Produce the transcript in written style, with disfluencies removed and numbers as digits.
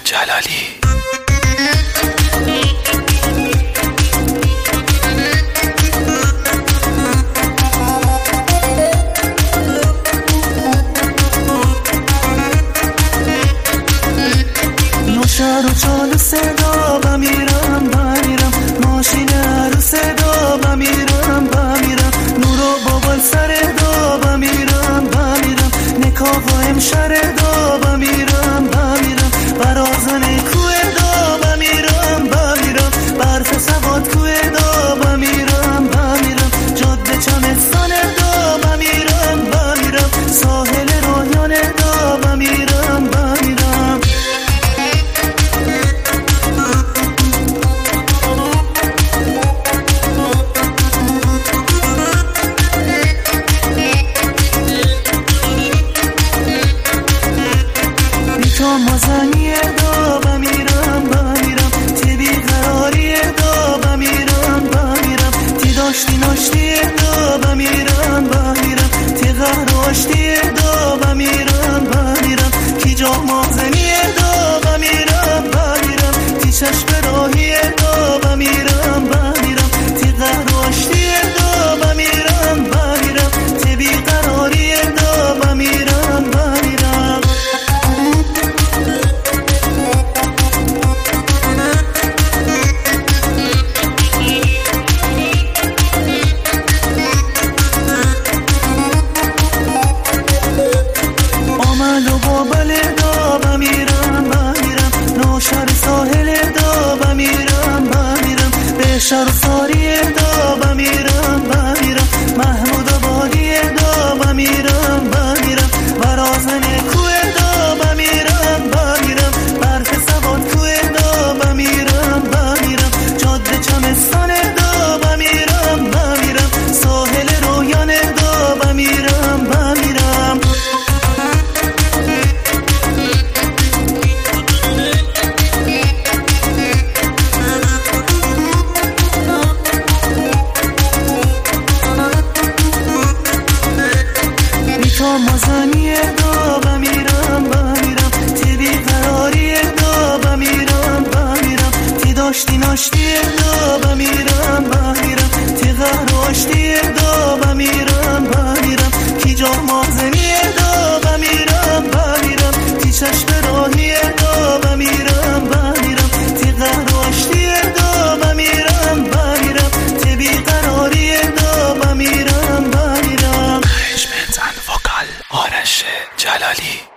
جلالی. شهر و چال صدا بمیرم ماشین عروس دا بمیرم نور و بابال سر دا بمیرم نکاح و امشر دا بمیرم برازن کوه دا بمیرم برف سواد کوه دا بمیرم جاده چمستان دا بمیرم ساحل رویان دا بمیرم تا مازنی دا بمیرم تی بیقراری دا بمیرم تی داشتی ناشتی دا بمیرم تی غراشتی دا بمیرم کی جا مازنی دا بمیرم تی چشم راهی دا بمیرم تی غراشتی دا بمیرم تی بیقراری دا بمیرم و بابل دا بمیرم نوشر ساحل دا بمیرم به شر ساری دا بمیرم محمود آبادی دا بمیرم برازن کوه دا بمیرم برف سواد کوه دا بمیرم جاده چمستان دا بمیرم ساحل رویان دا بمیرم تا مازنی دا بمیرم تی بیقراری دا بمیرم تی داشتی ناشتی دا بمیرم تی غراشتی دا بمیرم کی جا مازنی دا بمیرم تی چشم راهی دا بمیرم تی غراشتی دا بمیرم تی بیقراری دا بمیرم آرش جلالی.